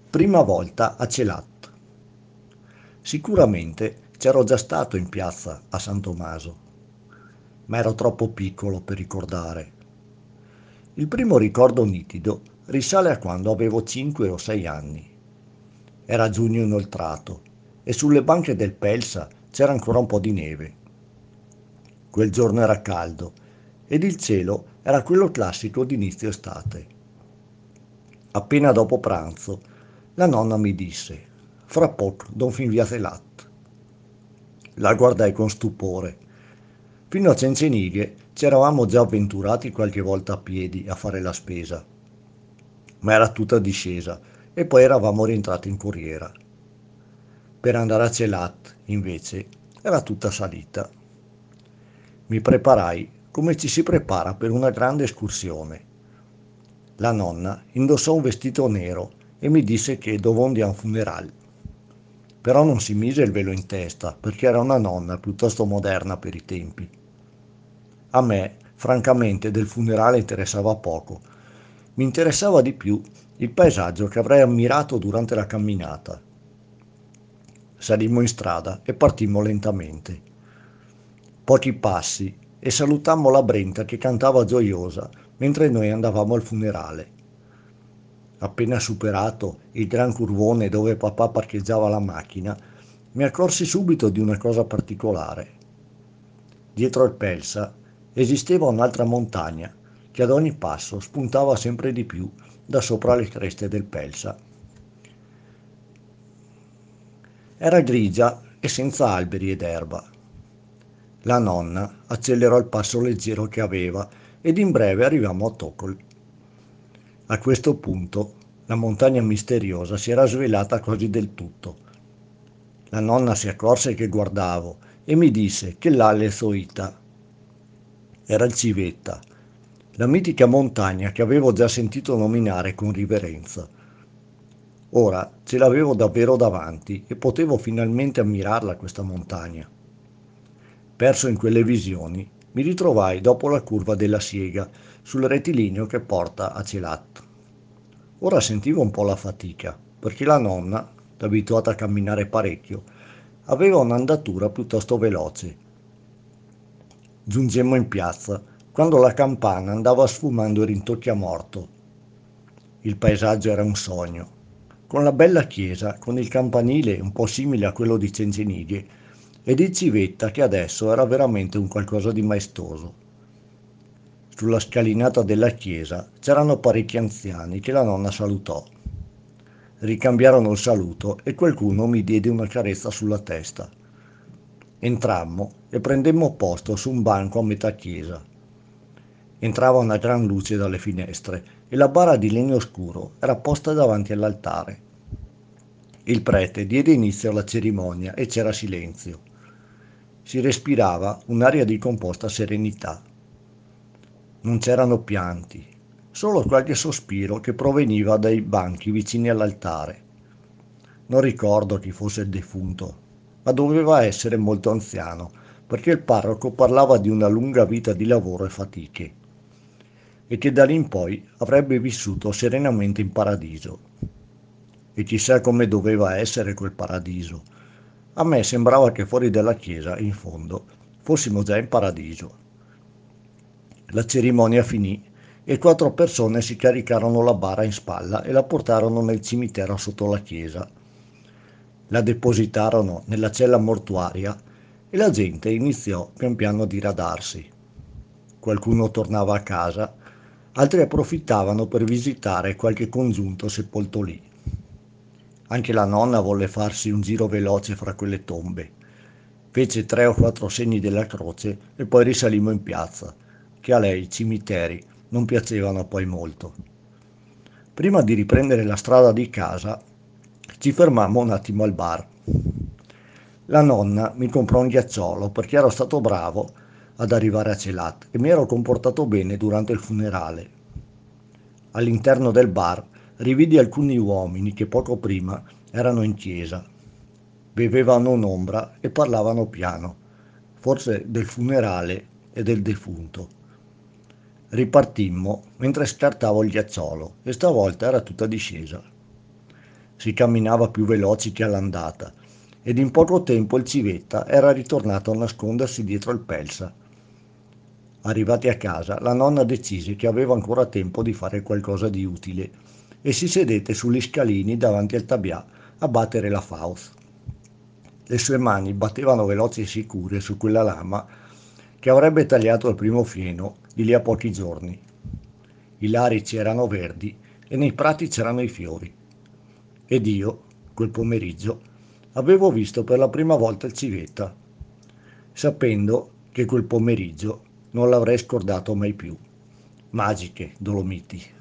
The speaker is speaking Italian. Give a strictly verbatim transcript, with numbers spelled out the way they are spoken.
Prima volta a Celat. Sicuramente c'ero già stato in piazza a San Tommaso, ma ero troppo piccolo per ricordare. Il primo ricordo nitido risale a quando avevo cinque o sei anni. Era giugno inoltrato e sulle banche del Pelsa c'era ancora un po' di neve. Quel giorno era caldo ed il cielo era quello classico di inizio estate. Appena dopo pranzo, la nonna mi disse: «Fra poco, don fin via Celat». La guardai con stupore. Fino a Cencenighe ci eravamo già avventurati qualche volta a piedi a fare la spesa, ma era tutta discesa e poi eravamo rientrati in corriera. Per andare a Celat, invece, era tutta salita. Mi preparai come ci si prepara per una grande escursione. La nonna indossò un vestito nero e mi disse che dovevo andare a un funerale. Però non si mise il velo in testa perché era una nonna piuttosto moderna per i tempi. A me, francamente, del funerale interessava poco. Mi interessava di più il paesaggio che avrei ammirato durante la camminata. Salimmo in strada e partimmo lentamente. Pochi passi e salutammo la Brenta che cantava gioiosa mentre noi andavamo al funerale. Appena superato il gran curvone dove papà parcheggiava la macchina, mi accorsi subito di una cosa particolare. Dietro il Pelsa esisteva un'altra montagna che ad ogni passo spuntava sempre di più da sopra le creste del Pelsa. Era grigia e senza alberi ed erba. La nonna accelerò il passo leggero che aveva ed in breve arrivammo a Tocol. A questo punto la montagna misteriosa si era svelata quasi del tutto. La nonna si accorse che guardavo e mi disse che là le Zoita era il Civetta, la mitica montagna che avevo già sentito nominare con riverenza. Ora ce l'avevo davvero davanti e potevo finalmente ammirarla questa montagna. Perso in quelle visioni, mi ritrovai dopo la curva della Siega sul rettilineo che porta a Celat. Ora sentivo un po' la fatica, perché la nonna, abituata a camminare parecchio, aveva un'andatura piuttosto veloce. Giungemmo in piazza quando la campana andava sfumando i rintocchi a morto. Il paesaggio era un sogno, con la bella chiesa, con il campanile un po' simile a quello di Cencenighe, ed il Civetta che adesso era veramente un qualcosa di maestoso. Sulla scalinata della chiesa c'erano parecchi anziani che la nonna salutò. Ricambiarono il saluto e qualcuno mi diede una carezza sulla testa. Entrammo e prendemmo posto su un banco a metà chiesa. Entrava una gran luce dalle finestre e la bara di legno scuro era posta davanti all'altare. Il prete diede inizio alla cerimonia e c'era silenzio. Si respirava un'aria di composta serenità. Non c'erano pianti, solo qualche sospiro che proveniva dai banchi vicini all'altare. Non ricordo chi fosse il defunto, ma doveva essere molto anziano, perché il parroco parlava di una lunga vita di lavoro e fatiche, e che da lì in poi avrebbe vissuto serenamente in paradiso. E chissà come doveva essere quel paradiso. A me sembrava che fuori dalla chiesa, in fondo, fossimo già in paradiso. La cerimonia finì e quattro persone si caricarono la bara in spalla e la portarono nel cimitero sotto la chiesa. La depositarono nella cella mortuaria e la gente iniziò pian piano a diradarsi. Qualcuno tornava a casa, altri approfittavano per visitare qualche congiunto sepolto lì. Anche la nonna volle farsi un giro veloce fra quelle tombe. Fece tre o quattro segni della croce e poi risalimmo in piazza, che a lei i cimiteri non piacevano poi molto. Prima di riprendere la strada di casa, ci fermammo un attimo al bar. La nonna mi comprò un ghiacciolo perché ero stato bravo ad arrivare a Celat e mi ero comportato bene durante il funerale. All'interno del bar rividi alcuni uomini che poco prima erano in chiesa. Bevevano un'ombra e parlavano piano, forse del funerale e del defunto. Ripartimmo mentre scartavo il ghiacciolo e stavolta era tutta discesa. Si camminava più veloci che all'andata ed in poco tempo il civetta era ritornato a nascondersi dietro il pelsa. Arrivati a casa, la nonna decise che aveva ancora tempo di fare qualcosa di utile e si sedette sugli scalini davanti al tabbià a battere la Faust. Le sue mani battevano veloci e sicure su quella lama che avrebbe tagliato il primo fieno di lì a pochi giorni. I larici erano verdi e nei prati c'erano i fiori. Ed io, quel pomeriggio, avevo visto per la prima volta il civetta, sapendo che quel pomeriggio non l'avrei scordato mai più. Magiche Dolomiti.